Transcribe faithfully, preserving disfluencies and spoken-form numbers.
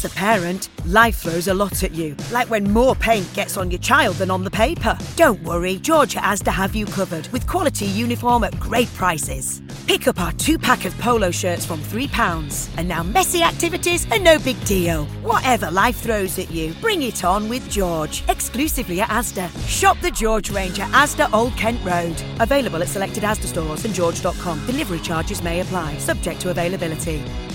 As a parent, life throws a lot at you, like when more paint gets on your child than on the paper. Don't worry, George at Asda have you covered with quality uniform at great prices. Pick up our two-pack of polo shirts from three pounds. And now messy activities are no big deal. Whatever life throws at you, bring it on with George. Exclusively at Asda. Shop the George range at Asda Old Kent Road. Available at selected Asda stores and george dot com. Delivery charges may apply, subject to availability.